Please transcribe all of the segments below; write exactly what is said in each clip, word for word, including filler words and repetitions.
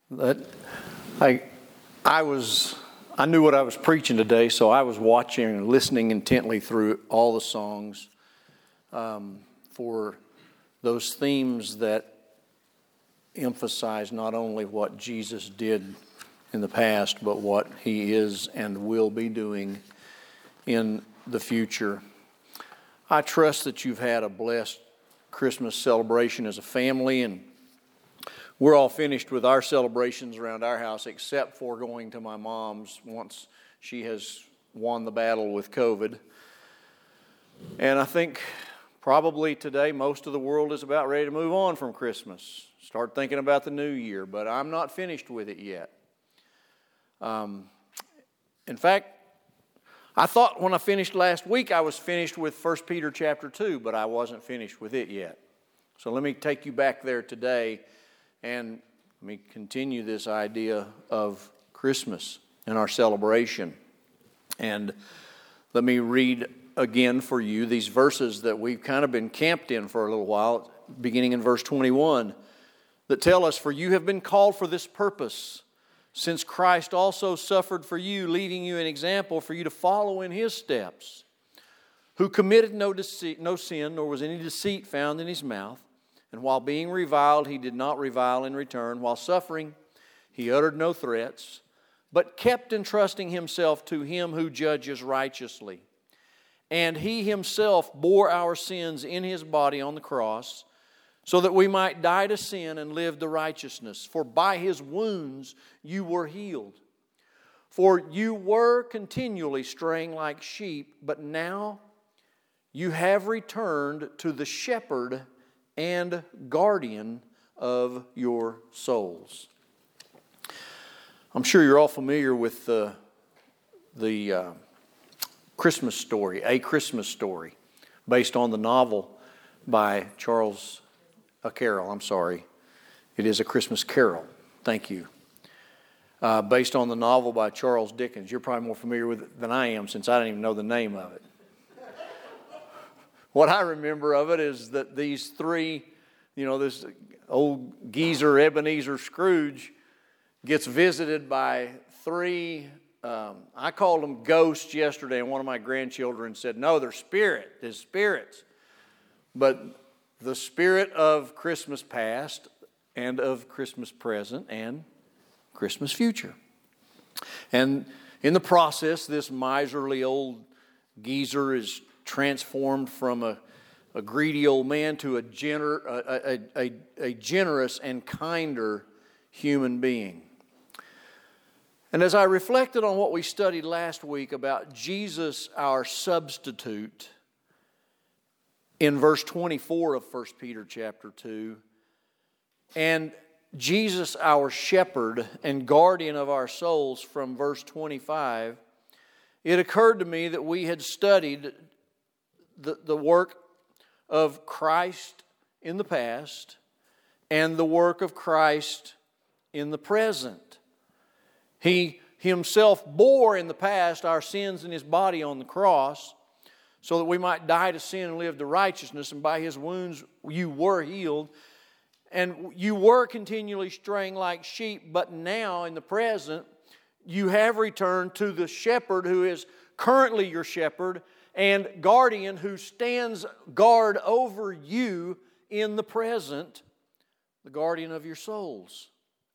That I, I was, I knew what I was preaching today, so I was watching and listening intently through all the songs um, for those themes that emphasize not only what Jesus did in the past, but what He is and will be doing in the future. I trust that you've had a blessed Christmas celebration as a family, and we're all finished with our celebrations around our house, except for going to my mom's once she has won the battle with COVID. And I think probably today most of the world is about ready to move on from Christmas, start thinking about the new year, but I'm not finished with it yet. Um, in fact, I thought when I finished last week I was finished with First Peter chapter two, but I wasn't finished with it yet. So let me take you back there today and let me continue this idea of Christmas and our celebration. And let me read again for you these verses that we've kind of been camped in for a little while, beginning in verse twenty-one, that tell us, "For you have been called for this purpose, since Christ also suffered for you, leaving you an example for you to follow in His steps, who committed no deceit, no sin, nor was any deceit found in His mouth. And while being reviled, He did not revile in return. While suffering, He uttered no threats, but kept entrusting Himself to Him who judges righteously. And He Himself bore our sins in His body on the cross, so that we might die to sin and live to righteousness. For by His wounds you were healed. For you were continually straying like sheep, but now you have returned to the shepherd and guardian of your souls." I'm sure you're all familiar with the, the uh, Christmas story, A Christmas Story, based on the novel by Charles A Carol, I'm sorry. It is A Christmas Carol. Thank you. Uh, based on the novel by Charles Dickens. You're probably more familiar with it than I am, since I didn't even know the name of it. What I remember of it is that these three, you know, this old geezer Ebenezer Scrooge gets visited by three, um, I called them ghosts yesterday, and one of my grandchildren said, no, they're spirit, they're spirits. But the spirit of Christmas past and of Christmas present and Christmas future. And in the process, this miserly old geezer is transformed from a, a greedy old man to a, gener, a, a, a, a generous and kinder human being. And as I reflected on what we studied last week about Jesus, our substitute, in verse twenty-four of First Peter chapter two, and Jesus, our shepherd and guardian of our souls, from verse twenty-five, it occurred to me that we had studied the, the work of Christ in the past and the work of Christ in the present. He Himself bore in the past our sins in His body on the cross, so that we might die to sin and live to righteousness, and by His wounds you were healed. And you were continually straying like sheep, but now in the present you have returned to the shepherd who is currently your shepherd and guardian, who stands guard over you in the present, the guardian of your souls.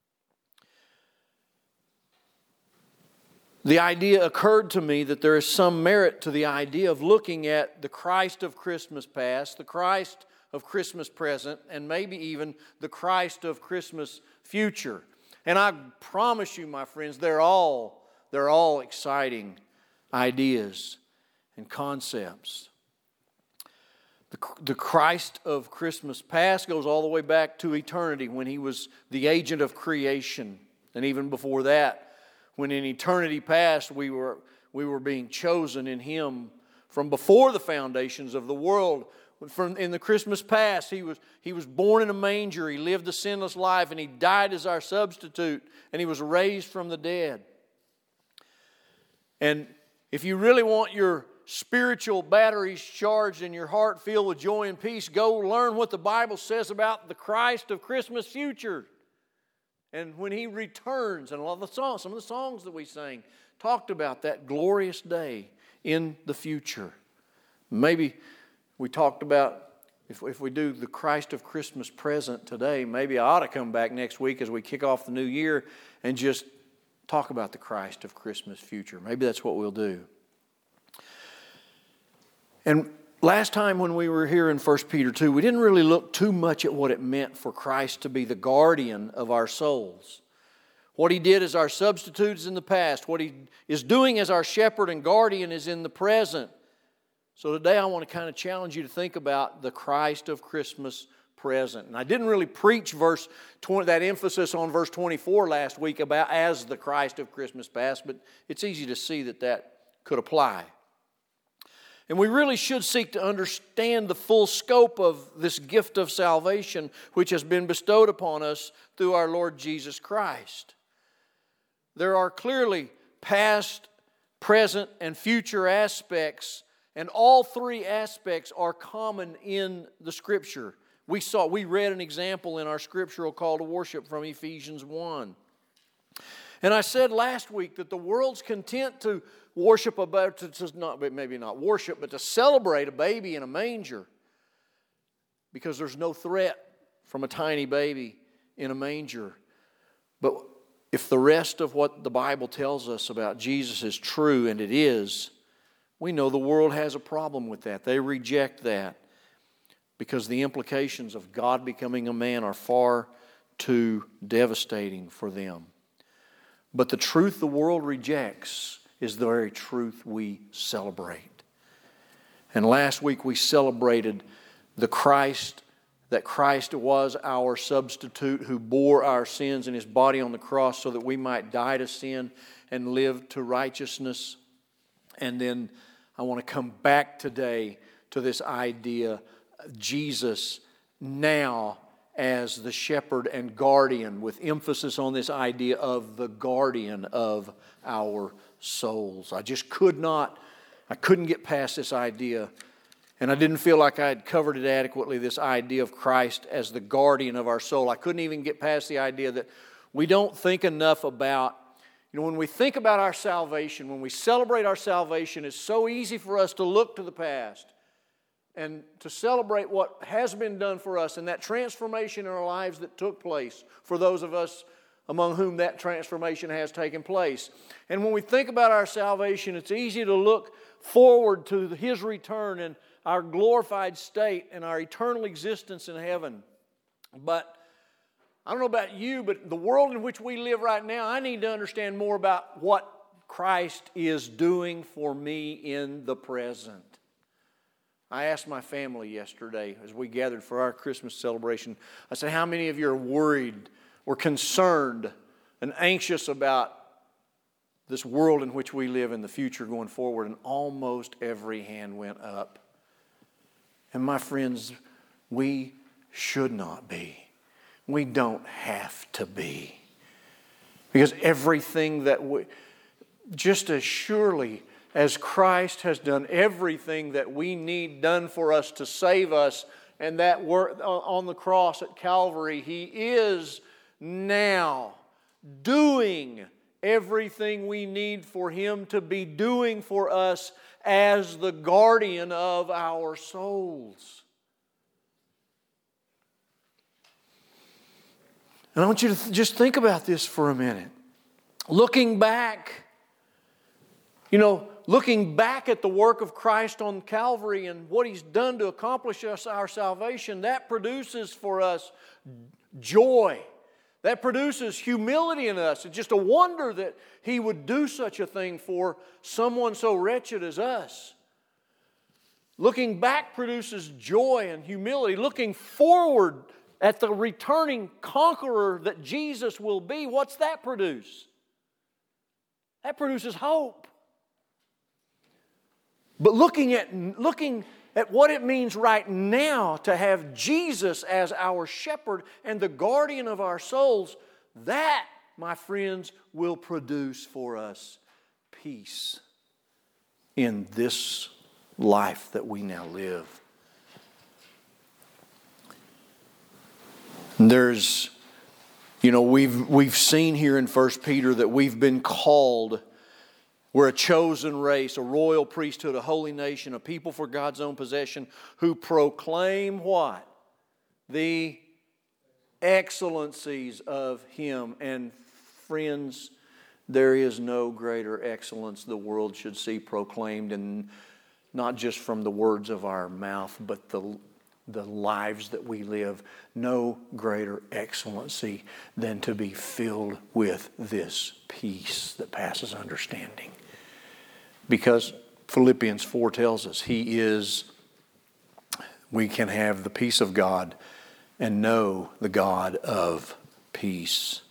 The idea occurred to me that there is some merit to the idea of looking at the Christ of Christmas past, the Christ of Christmas present, and maybe even the Christ of Christmas future. And I promise you, my friends, they're all, they're all exciting ideas and concepts. The, the Christ of Christmas past goes all the way back to eternity, when He was the agent of creation. And even before that, when in eternity past we were, we were being chosen in Him from before the foundations of the world. From in the Christmas past, he was, he was born in a manger, He lived a sinless life, and He died as our substitute, and He was raised from the dead. And if you really want your spiritual batteries charged and your heart filled with joy and peace, go learn what the Bible says about the Christ of Christmas future. And when He returns, and a lot of the songs, some of the songs that we sang talked about that glorious day in the future. Maybe we talked about, if, if we do the Christ of Christmas present today, maybe I ought to come back next week as we kick off the new year and just talk about the Christ of Christmas future. Maybe that's what we'll do. And last time when we were here in First Peter two, we didn't really look too much at what it meant for Christ to be the guardian of our souls. What He did as our substitute is in the past. What He is doing as our shepherd and guardian is in the present. So today I want to kind of challenge you to think about the Christ of Christmas present. And I didn't really preach verse twenty, that emphasis on verse twenty-four last week about as the Christ of Christmas past, but it's easy to see that that could apply. And we really should seek to understand the full scope of this gift of salvation which has been bestowed upon us through our Lord Jesus Christ. There are clearly past, present, and future aspects, and all three aspects are common in the Scripture. We saw, we read an example in our scriptural call to worship from Ephesians one. And I said last week that the world's content to worship about, to not maybe not worship, but to celebrate a baby in a manger, because there's no threat from a tiny baby in a manger. But if the rest of what the Bible tells us about Jesus is true, and it is, we know the world has a problem with that. They reject that because the implications of God becoming a man are far too devastating for them. But the truth the world rejects is the very truth we celebrate. And last week we celebrated the Christ, that Christ was our substitute who bore our sins in His body on the cross so that we might die to sin and live to righteousness. And then I want to come back today to this idea of Jesus now as the shepherd and guardian, with emphasis on this idea of the guardian of our souls. I just could not, I couldn't get past this idea, and I didn't feel like I had covered it adequately, this idea of Christ as the guardian of our soul. I couldn't even get past the idea that we don't think enough about, you know, when we think about our salvation, when we celebrate our salvation, it's so easy for us to look to the past and to celebrate what has been done for us and that transformation in our lives that took place for those of us among whom that transformation has taken place. And when we think about our salvation, it's easy to look forward to His return and our glorified state and our eternal existence in heaven. But I don't know about you, but the world in which we live right now, I need to understand more about what Christ is doing for me in the present. I asked my family yesterday as we gathered for our Christmas celebration, I said, how many of you are worried or concerned and anxious about this world in which we live in the future going forward? And almost every hand went up. And my friends, we should not be. We don't have to be. Because everything that we, just as surely as Christ has done everything that we need done for us to save us, and that work on the cross at Calvary, He is now doing everything we need for Him to be doing for us as the guardian of our souls. And I want you to th- just think about this for a minute. Looking back, you know, looking back at the work of Christ on Calvary and what He's done to accomplish us our salvation, that produces for us joy. That produces humility in us. It's just a wonder that He would do such a thing for someone so wretched as us. Looking back produces joy and humility. Looking forward at the returning conqueror that Jesus will be, what's that produce? That produces hope. But looking at, looking at what it means right now to have Jesus as our shepherd and the guardian of our souls, that, my friends, will produce for us peace in this life that we now live. There's You know, we've, we've seen here in First Peter that we've been called. We're a chosen race, a royal priesthood, a holy nation, a people for God's own possession who proclaim what? The excellencies of Him. And friends, there is no greater excellence the world should see proclaimed, and not just from the words of our mouth, but the the lives that we live. No greater excellency than to be filled with this peace that passes understanding. Because Philippians four tells us He is, we can have the peace of God and know the God of peace.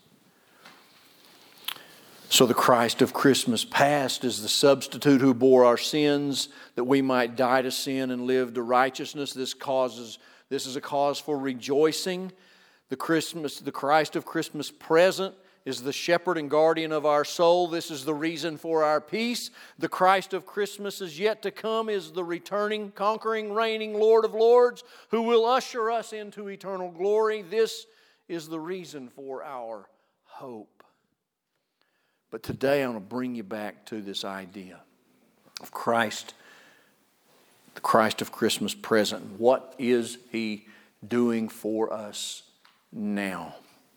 So the Christ of Christmas past is the substitute who bore our sins that we might die to sin and live to righteousness. This causes, this is a cause for rejoicing. The Christmas, the Christ of Christmas present is the shepherd and guardian of our soul. This is the reason for our peace. The Christ of Christmas is yet to come is the returning, conquering, reigning Lord of Lords who will usher us into eternal glory. This is the reason for our hope. But today I want to bring you back to this idea of Christ, the Christ of Christmas present. What is He doing for us now?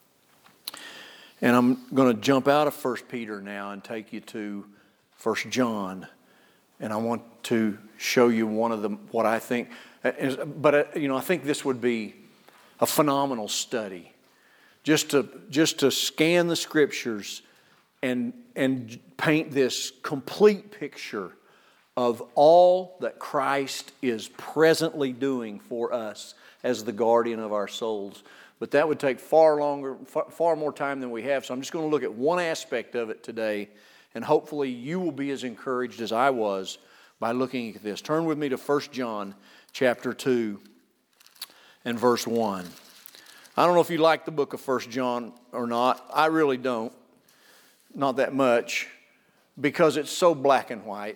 And I'm going to jump out of First Peter now and take you to First John. And I want to show you one of the, what I think, but you know, I think this would be a phenomenal study. Just to, just to scan the Scriptures and, and paint this complete picture of all that Christ is presently doing for us as the guardian of our souls. But that would take far longer, far, far more time than we have. So I'm just going to look at one aspect of it today, and hopefully you will be as encouraged as I was by looking at this. Turn with me to First John chapter two and verse one. I don't know if you like the book of First John or not. I really don't. Not that much, because it's so black and white.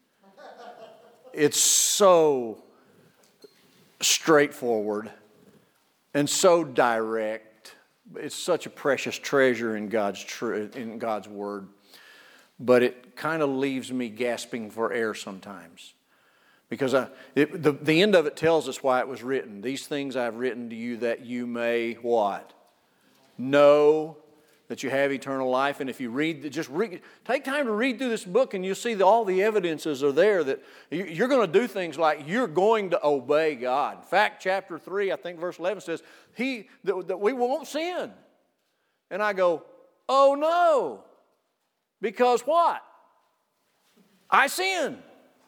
It's so straightforward and so direct. It's such a precious treasure in God's tr- in God's Word. But it kind of leaves me gasping for air sometimes. Because I, it, the, the end of it tells us why it was written. These things I've written to you that you may what? Know that you have eternal life. And if you read, just read, take time to read through this book, and you'll see that all the evidences are there that you're going to do things like you're going to obey God. In fact, chapter three, I think verse eleven says, He that, that we won't sin. And I go, oh no. Because what? I sin.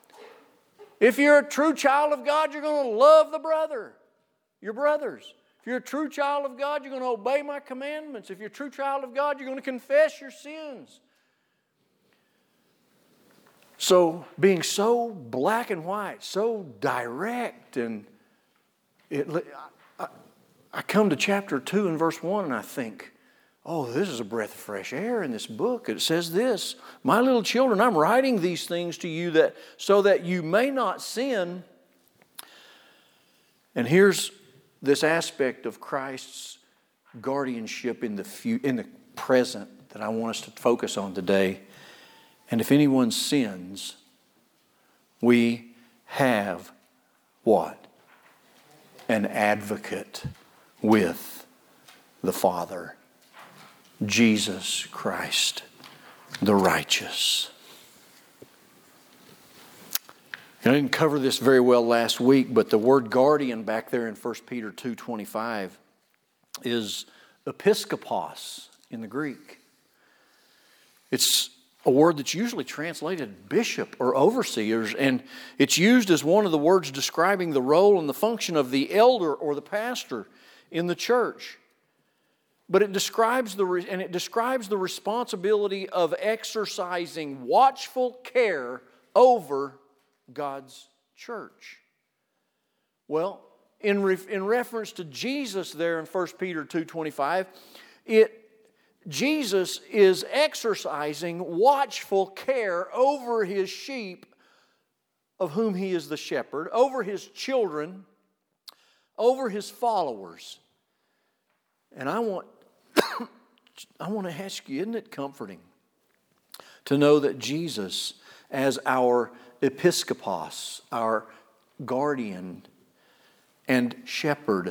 If you're a true child of God, you're going to love the brother, your brothers. If you're a true child of God, you're going to obey my commandments. If you're a true child of God, you're going to confess your sins. So being so black and white, so direct, and it, I, I come to chapter two and verse one and I think, oh, this is a breath of fresh air in this book. It says this, my little children, I'm writing these things to you that so that you may not sin. And here's this aspect of Christ's guardianship in the fu- in the present that I want us to focus on today. And if anyone sins, we have what? An advocate with the Father, Jesus Christ, the righteous. And I didn't cover this very well last week, but the word guardian back there in First Peter two twenty-five is episkopos in the Greek. It's a word that's usually translated bishop or overseers, and it's used as one of the words describing the role and the function of the elder or the pastor in the church. But it describes the and it describes the responsibility of exercising watchful care over God's church. Well, in, re, in reference to Jesus there in First Peter two twenty-five, it Jesus is exercising watchful care over His sheep, of whom He is the shepherd, over His children, over His followers. And I want I want to ask you, isn't it comforting to know that Jesus, as our episkopos, our guardian and shepherd,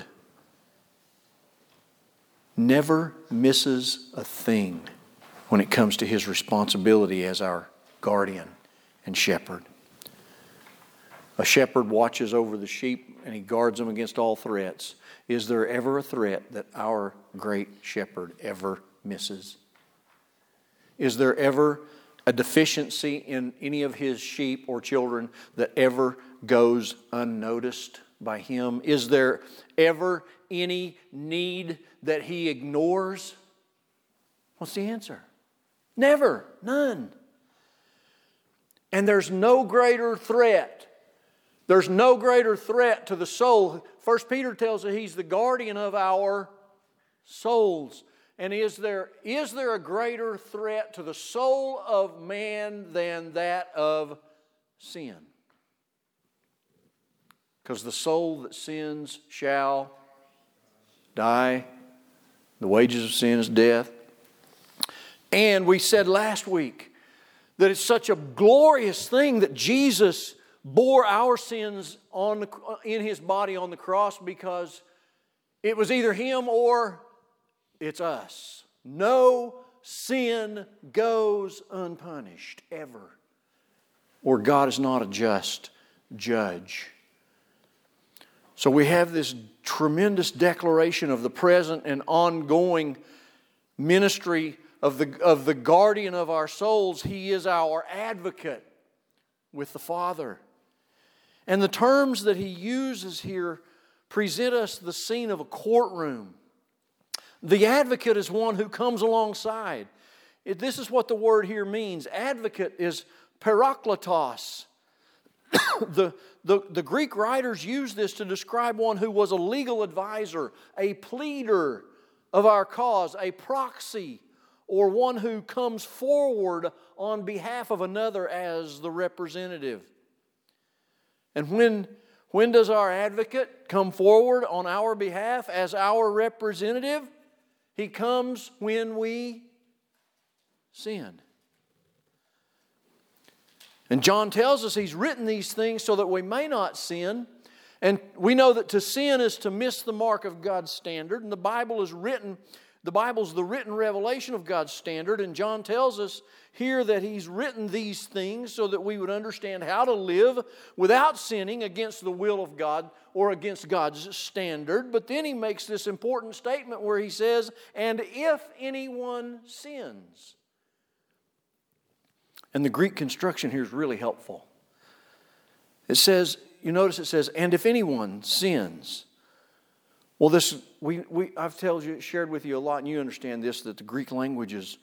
never misses a thing when it comes to His responsibility as our guardian and shepherd? A shepherd watches over the sheep and he guards them against all threats. Is there ever a threat that our great shepherd ever misses? Is there ever a deficiency in any of His sheep or children that ever goes unnoticed by Him? Is there ever any need that He ignores? What's the answer? Never. None. And there's no greater threat. There's no greater threat to the soul. First Peter tells us He's the guardian of our souls. And is there, is there a greater threat to the soul of man than that of sin? Because the soul that sins shall die. The wages of sin is death. And we said last week that it's such a glorious thing that Jesus bore our sins on the, in His body on the cross, because it was either Him or it's us. No sin goes unpunished ever, or God is not a just judge. So we have this tremendous declaration of the present and ongoing ministry of the, of the guardian of our souls. He is our advocate with the Father. And the terms that he uses here present us the scene of a courtroom. The advocate is one who comes alongside. It, this is what the word here means. Advocate is parakletos. the, the, the Greek writers use this to describe one who was a legal advisor, a pleader of our cause, a proxy, or one who comes forward on behalf of another as the representative. And when, when does our advocate come forward on our behalf as our representative? He comes when we sin. And John tells us he's written these things so that we may not sin. And we know that to sin is to miss the mark of God's standard. And the Bible is written, the Bible's the written revelation of God's standard. And John tells us here that he's written these things so that we would understand how to live without sinning against the will of God or against God's standard. But then he makes this important statement where he says, and if anyone sins. And the Greek construction here is really helpful. It says, you notice it says, and if anyone sins. Well, this we, we I've told you, shared with you a lot, and you understand this, that the Greek language is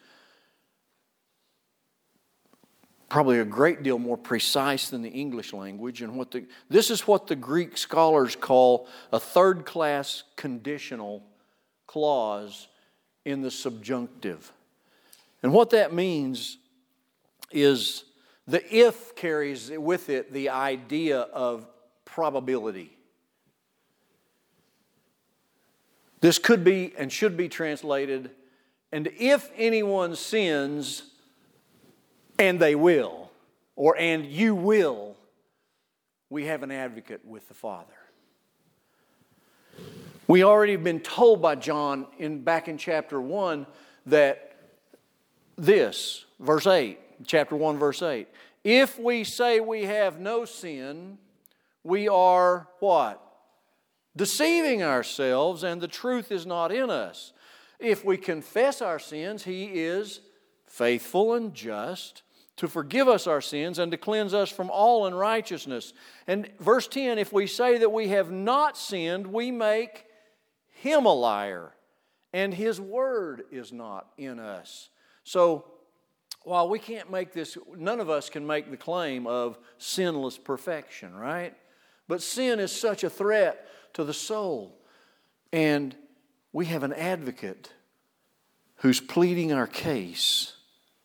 probably a great deal more precise than the English language. And what the this is what the Greek scholars call a third-class conditional clause in the subjunctive. And what that means is the if carries with it the idea of probability. This could be and should be translated, and if anyone sins, and they will, or and you will, we have an advocate with the Father. We already have been told by John in back in chapter one that this, verse eight, chapter one, verse eight, if we say we have no sin, we are what? Deceiving ourselves, and the truth is not in us. If we confess our sins, He is faithful and just to forgive us our sins and to cleanse us from all unrighteousness. And verse ten, if we say that we have not sinned, we make Him a liar, and His word is not in us. So, while we can't make this, none of us can make the claim of sinless perfection, right? But sin is such a threat to the soul. And we have an advocate who's pleading our case.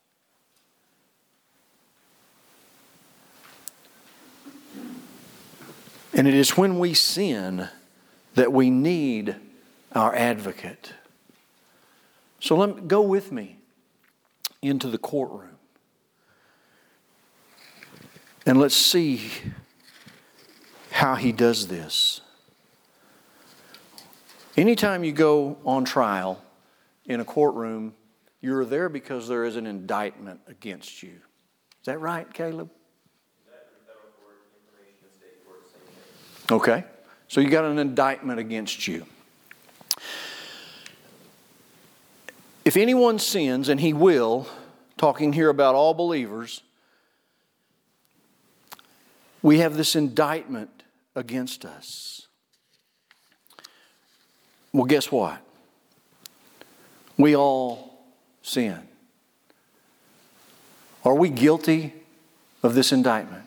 And it is when we sin that we need our advocate. So let me, go with me into the courtroom. And let's see how he does this. Anytime you go on trial in a courtroom, you're there because there is an indictment against you. Is that right, Caleb? Okay. So you got an indictment against you. If anyone sins, and he will, talking here about all believers, we have this indictment against us. Well, guess what? We all sin. Are we guilty of this indictment?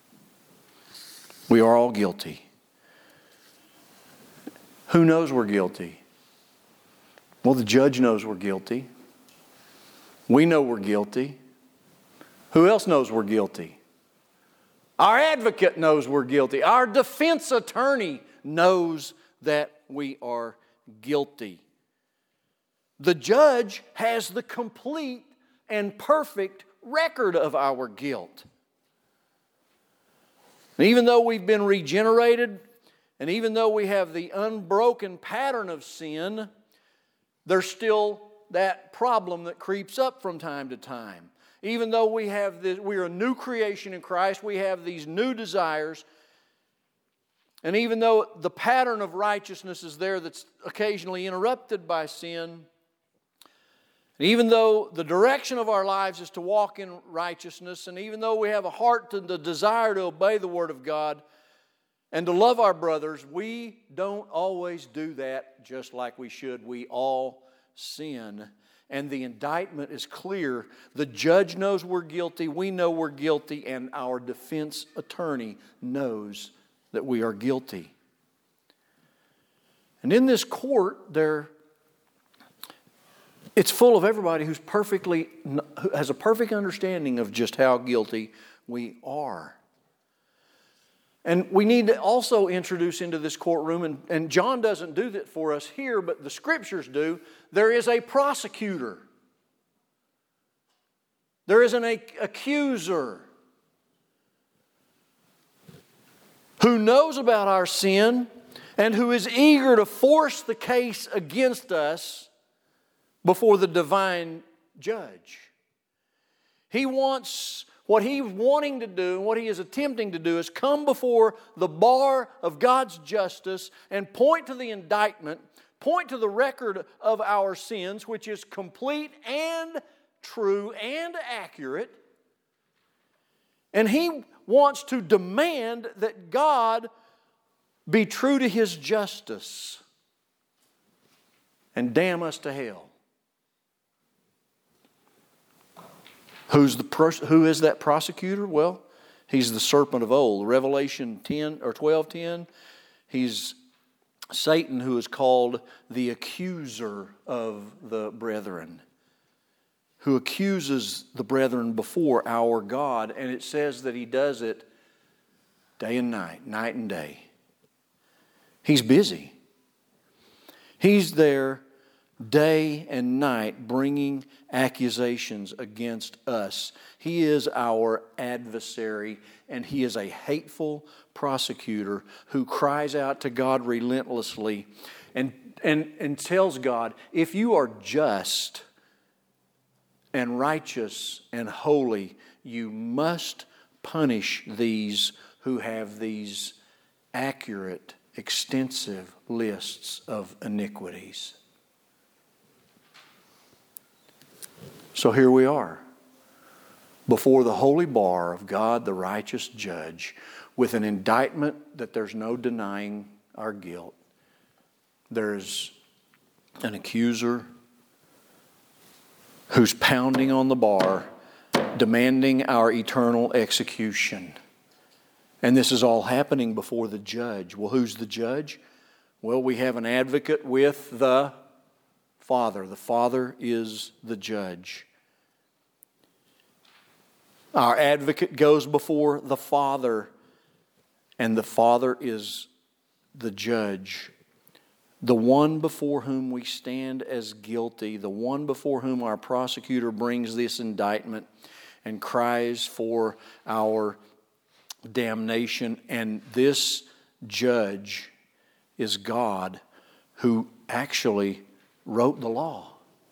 We are all guilty. Who knows we're guilty? Well, the judge knows we're guilty. We know we're guilty. Who else knows we're guilty? Our advocate knows we're guilty. Our defense attorney knows that we are guilty. The judge has the complete and perfect record of our guilt. And even though we've been regenerated, and even though we have the unbroken pattern of sin, there's still that problem that creeps up from time to time. Even though we have this, we're a new creation in Christ, we have these new desires, and even though the pattern of righteousness is there that's occasionally interrupted by sin, and even though the direction of our lives is to walk in righteousness, and even though we have a heart to the desire to obey the Word of God and to love our brothers, we don't always do that just like we should. We all sin. And the indictment is clear. The judge knows we're guilty, we know we're guilty, and our defense attorney knows that we are guilty. And in this court, there, it's full of everybody who's perfectly, who has a perfect understanding of just how guilty we are. And we need to also introduce into this courtroom, and, and John doesn't do that for us here, but the Scriptures do, there is a prosecutor. There is an accuser who knows about our sin and who is eager to force the case against us before the divine judge. He wants... What he's wanting to do and what he is attempting to do is come before the bar of God's justice and point to the indictment, point to the record of our sins, which is complete and true and accurate. And he wants to demand that God be true to His justice and damn us to hell. Who's the pros- who is that prosecutor? Well, he's the serpent of old. Revelation ten or twelve ten. He's Satan, who is called the accuser of the brethren, who accuses the brethren before our God, and it says that he does it day and night, night and day. He's busy. He's there day and night bringing accusations against us. He is our adversary, and he is a hateful prosecutor who cries out to God relentlessly and, and, and tells God, if you are just and righteous and holy, you must punish these who have these accurate, extensive lists of iniquities. So here we are, before the holy bar of God, the righteous judge, with an indictment that there's no denying our guilt. There's an accuser who's pounding on the bar, demanding our eternal execution. And this is all happening before the judge. Well, who's the judge? Well, we have an advocate with the Father. The Father is the judge. Our advocate goes before the Father, and the Father is the judge. the one before whom we stand as guilty, the one before whom our prosecutor brings this indictment and cries for our damnation. And this judge is God, who actually wrote the law.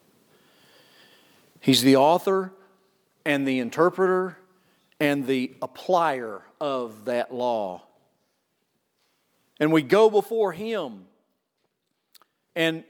He's the author and the interpreter and the applier of that law. And we go before Him. And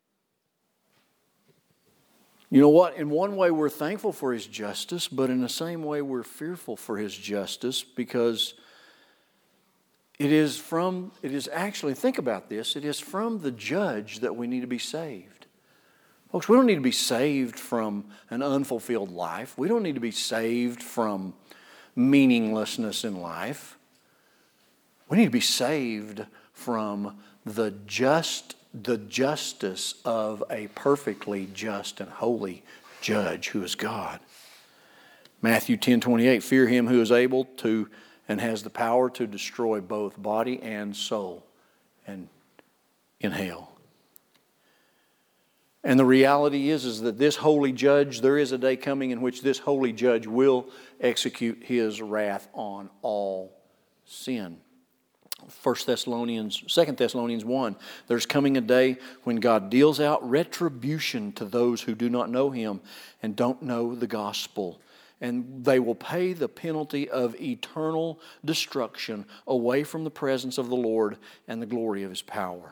you know what? In one way we're thankful for His justice, but in the same way we're fearful for His justice, because it is from, it is actually, think about this, it is from the judge that we need to be saved. Folks, we don't need to be saved from an unfulfilled life. We don't need to be saved from meaninglessness in life. We need to be saved from the just, the justice of a perfectly just and holy judge who is God. Matthew ten twenty-eight, fear Him who is able to and has the power to destroy both body and soul and in hell. And the reality is, is that this holy judge, there is a day coming in which this holy judge will execute His wrath on all sin. First Thessalonians, Second Thessalonians one, there's coming a day when God deals out retribution to those who do not know Him and don't know the gospel. And they will pay the penalty of eternal destruction away from the presence of the Lord and the glory of His power.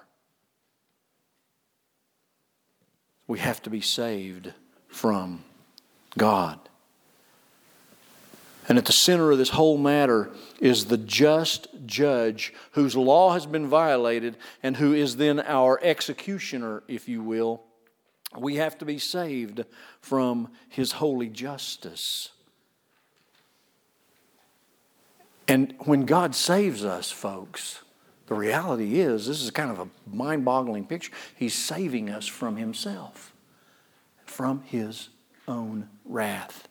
We have to be saved from God. And at the center of this whole matter is the just judge whose law has been violated and who is then our executioner, if you will. We have to be saved from His holy justice. And when God saves us, folks, the reality is, this is kind of a mind-boggling picture. He's saving us from Himself, from His own wrath.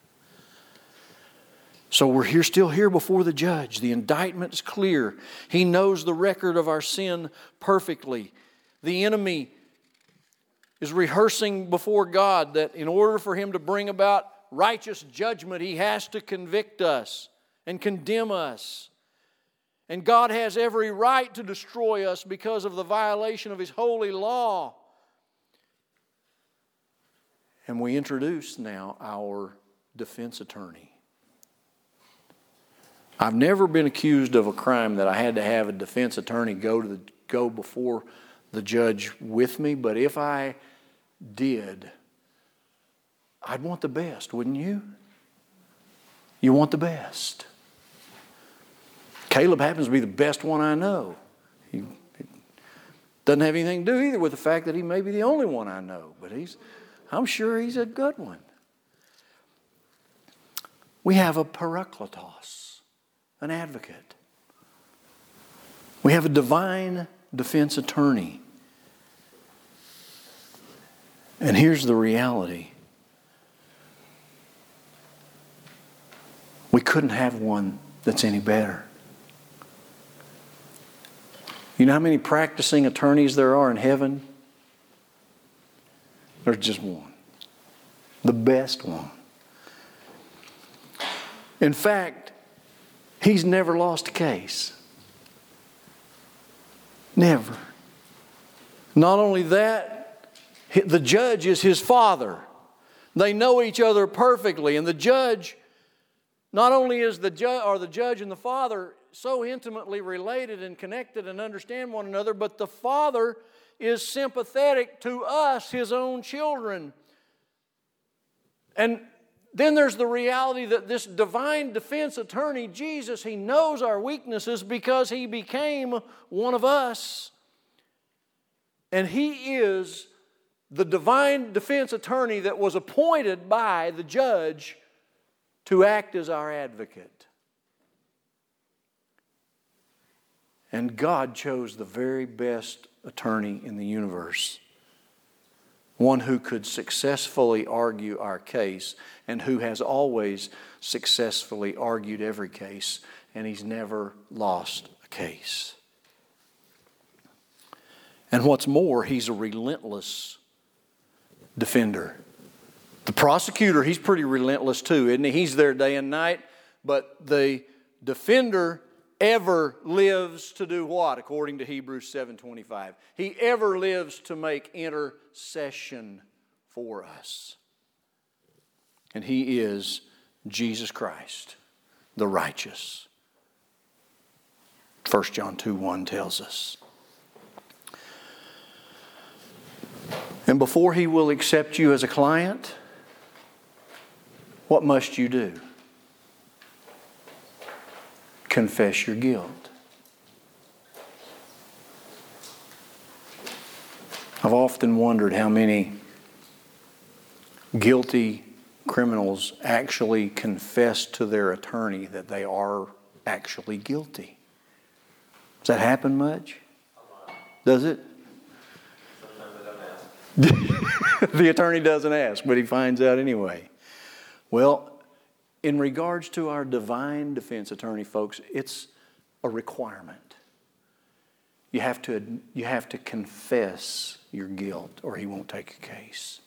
So we're here, still here before the judge. The indictment is clear. He knows the record of our sin perfectly. The enemy is rehearsing before God that in order for him to bring about righteous judgment, he has to convict us and condemn us. And God has every right to destroy us because of the violation of His holy law. And we introduce now our defense attorney. I've never been accused of a crime that I had to have a defense attorney go to the, go before the judge with me, but if I did, I'd want the best, wouldn't you? You want the best. Caleb happens to be the best one I know. He doesn't have anything to do either with the fact that he may be the only one I know, but he's, I'm sure he's a good one. We have a parakletos, an advocate. We have a divine defense attorney. And here's the reality. We couldn't have one that's any better. You know how many practicing attorneys there are in heaven? There's just one. The best one. In fact, he's never lost a case. Never. Not only that, the judge is his father. They know each other perfectly. And the judge, not only is the judge or the judge and the father so intimately related and connected and understand one another, but the father is sympathetic to us, his own children. And then there's the reality that this divine defense attorney, Jesus, He knows our weaknesses because He became one of us. And He is the divine defense attorney that was appointed by the judge to act as our advocate. And God chose the very best attorney in the universe. One who could successfully argue our case and who has always successfully argued every case, and He's never lost a case. And what's more, He's a relentless defender. The prosecutor, he's pretty relentless too, isn't he? He's there day and night. But the defender ever lives to do what? According to Hebrews seven twenty-five. He ever lives to make intercession for us. And He is Jesus Christ, the righteous. First John two one tells us. And before He will accept you as a client, what must you do? Confess your guilt. I've often wondered how many guilty criminals actually confess to their attorney that they are actually guilty. Does that happen much? Does it? The attorney doesn't ask, but he finds out anyway. Well, in regards to our divine defense attorney, folks, it's a requirement. You have to, you have to confess your guilt or he won't take a case.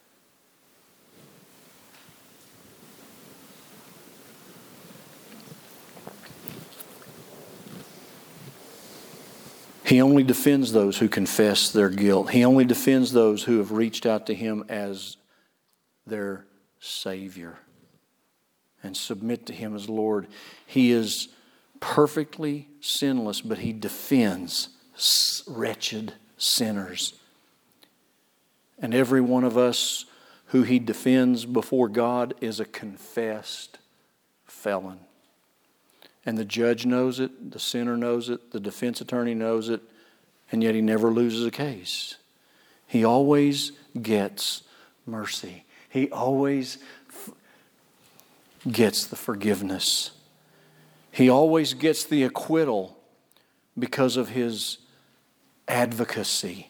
He only defends those who confess their guilt. He only defends those who have reached out to Him as their Savior and submit to Him as Lord. He is perfectly sinless, but He defends wretched sinners. And every one of us who He defends before God is a confessed felon. And the judge knows it, the sinner knows it, the defense attorney knows it, and yet he never loses a case. He always gets mercy. He always f- gets the forgiveness. He always gets the acquittal because of his advocacy.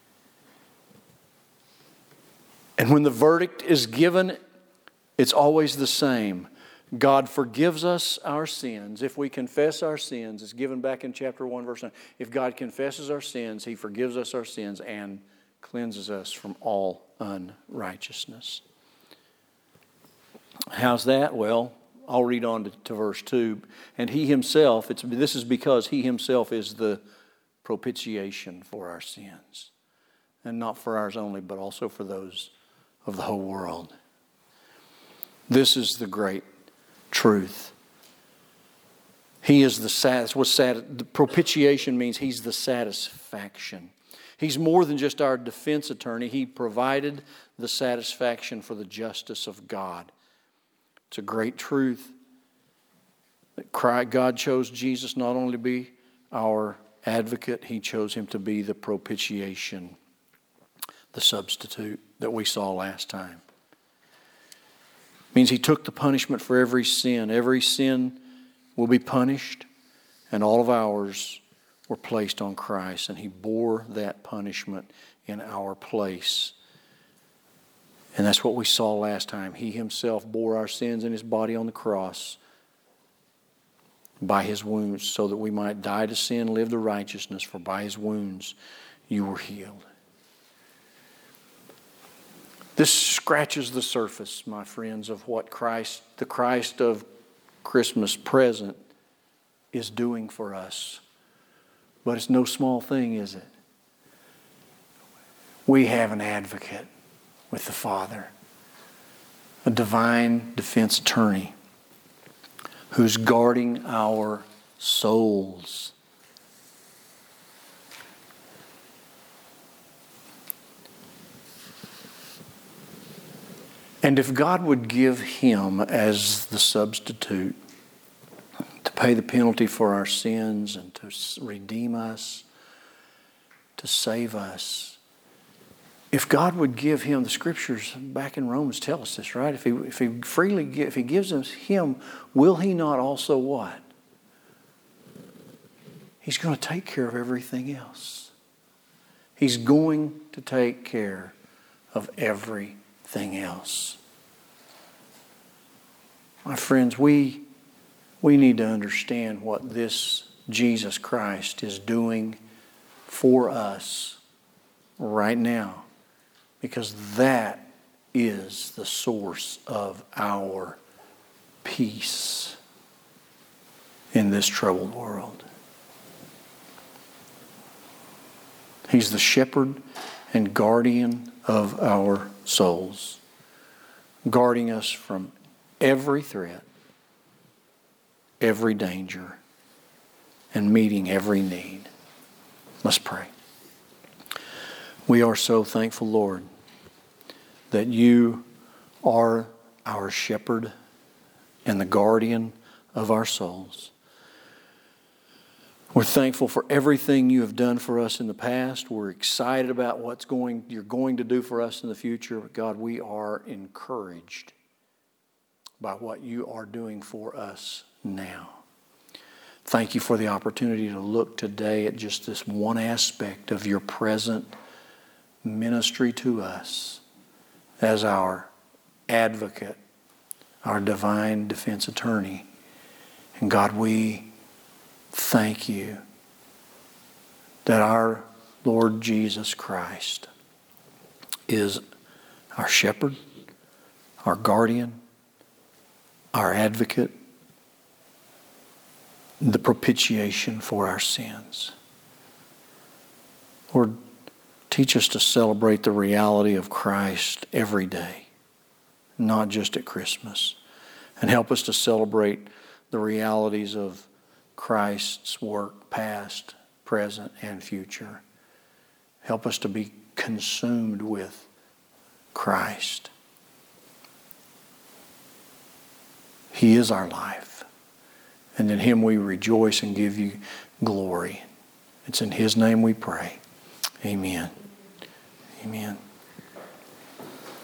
And when the verdict is given, it's always the same. God forgives us our sins. If we confess our sins, it's given back in chapter one, verse nine. If God confesses our sins, He forgives us our sins and cleanses us from all unrighteousness. How's that? Well, I'll read on to, to verse two. And He Himself, it's, this is because He Himself is the propitiation for our sins. And not for ours only, but also for those of the whole world. This is the great truth. He is the satis- what's sat- the propitiation means He's the satisfaction. He's more than just our defense attorney. He provided the satisfaction for the justice of God. It's a great truth that God chose Jesus not only to be our advocate, He chose Him to be the propitiation, the substitute that we saw last time. Means He took the punishment for every sin. Every sin will be punished, and all of ours were placed on Christ, and He bore that punishment in our place. And that's what we saw last time. He Himself bore our sins in His body on the cross by His wounds, so that we might die to sin, live to righteousness, for by His wounds you were healed. This scratches the surface, my friends, of what Christ, the Christ of Christmas present, is doing for us. But it's no small thing, is it? We have an advocate with the Father, a divine defense attorney who's guarding our souls. And if God would give Him as the substitute to pay the penalty for our sins and to redeem us, to save us, if God would give Him, the Scriptures back in Romans tell us this, right? If He, if he freely give, if He gives us Him, will He not also what? He's going to take care of everything else. He's going to take care of everything else. My friends, we, we need to understand what this Jesus Christ is doing for us right now, because that is the source of our peace in this troubled world. He's the shepherd and guardian of our souls, guarding us from every threat, every danger, and meeting every need. Let's pray. We are so thankful, Lord, that you are our shepherd and the guardian of our souls. We're thankful for everything you have done for us in the past. We're excited about what's going you're going to do for us in the future. But God, we are encouraged by what you are doing for us now. Thank you for the opportunity to look today at just this one aspect of your present ministry to us as our advocate, our divine defense attorney. And God, we thank you that our Lord Jesus Christ is our shepherd, our guardian, our advocate, the propitiation for our sins. Lord, teach us to celebrate the reality of Christ every day, not just at Christmas. And help us to celebrate the realities of Christ's work, past, present, and future. Help us to be consumed with Christ. He is our life. And in Him we rejoice and give you glory. It's in His name we pray. Amen. Amen.